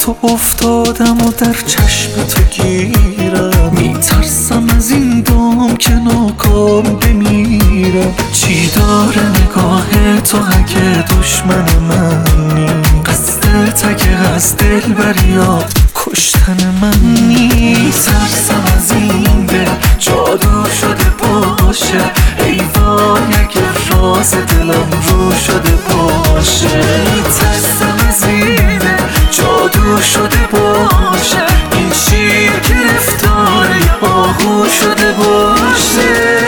تو افتادم و در چشم تو گیرم، میترسم از این دام که ناکام بمیرم. چی داره نگاه تو اگه دشمن منی؟ قصدت اگه از دل بریاد کشتن من نیست. میترسم از این دل جادو شده باشه، ای وای اگه راز دلم رو شده باشه. میترسم از این دل جادو شده باشه، این شیر گرفتار یه آهو شده باشه.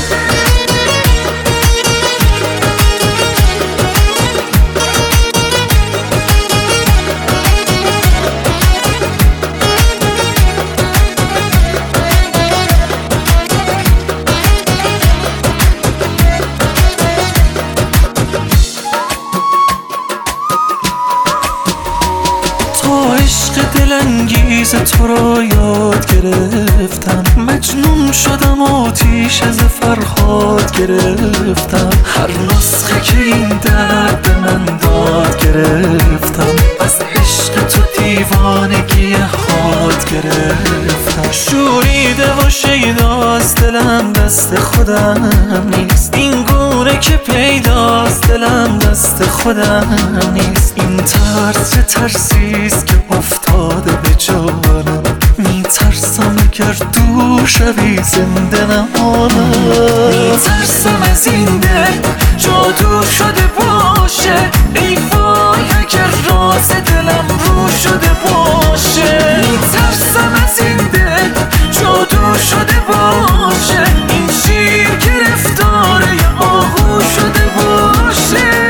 عشق دلانگیز تو را یاد گرفتم، مجنون شدم آتیش از فرهاد گرفتم. هر نسخه که این درد به من داد گرفتم، از عشق تو دیوانگی حاد گرفتم. شوریده و شیداست دلم دست خودم نیست، این گونه که پیداست دلم دست خودم نیست. این ترس چه ترسیست که افتاده به جانم، میترسم اگر دور شوی زنده نمانم. میترسم از این دل جادو شده باشه، ای وای اگر راز دلم رو شده باشه. میترسم از این دل جادو شده باشه، این شیر گرفتار یه آهو شده باشه.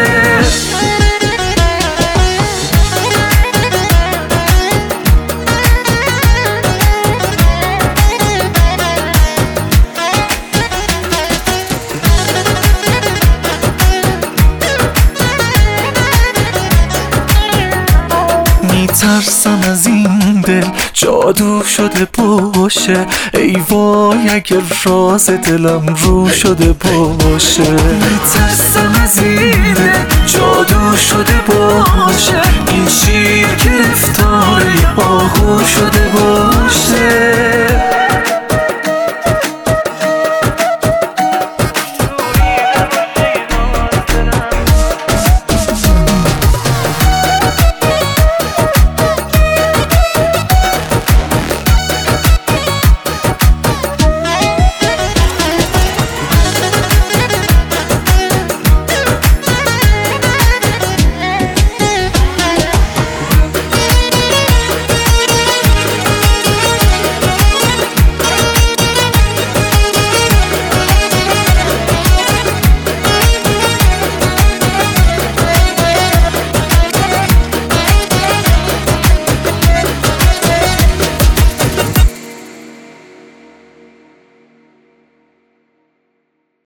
میترسم از این دل جادو شده باشه، ای وای اگر راز دلم رو شده باشه. میترسم از این دل جادو شده باشه، این شیر گرفتار یه آهو شده باشه.